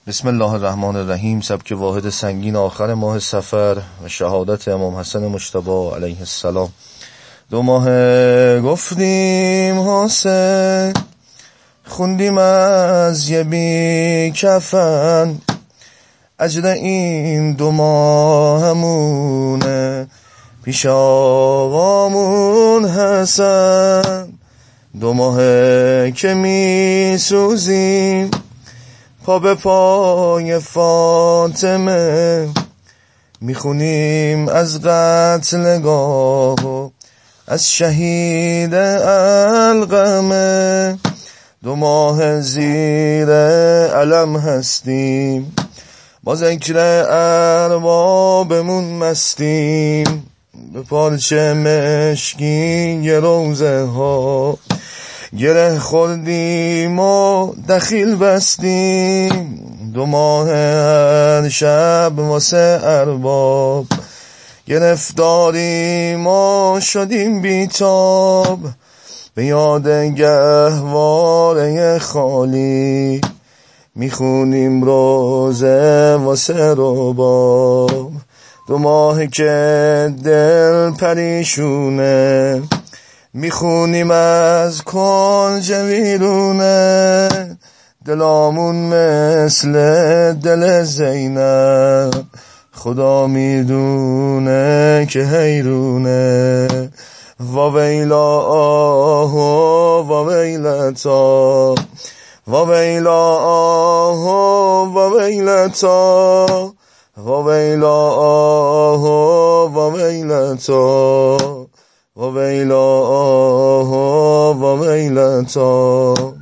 بسم الله الرحمن الرحیم. سبک واحد سنگین آخر ماه صفر و شهادت امام حسن مجتبی علیه السلام. 2 ماه گفتیم حسین، خوندیم از یه بی کفن، اجر این 2 ماهمونه پیش آقامون حسن. 2 ماه که می سوزیم پا به پای فاطمه، میخونیم از قتلگاه و از شهید علقمه. 2 ماه زیر علم هستیم، با ذکر اربابمون مستیم، به پارچه مشکی روزه ها گره خوردیم و دخیل بستیم. 2 ماه هر شب واسه ارباب گرفتاریم و شدیم بیتاب، به یاد گهواره خالی میخونیم روزه واسه رباب. 2 ماه که دل پریشونه میخونیم از کنج ویرونه، دلامون مثل دل زینب خدا میدونه که حیرونه. واویلا آه و واویلتا، واویلا آه و واویلتا، واویلا آه و واویلتا، واویلا آه و واویلتا.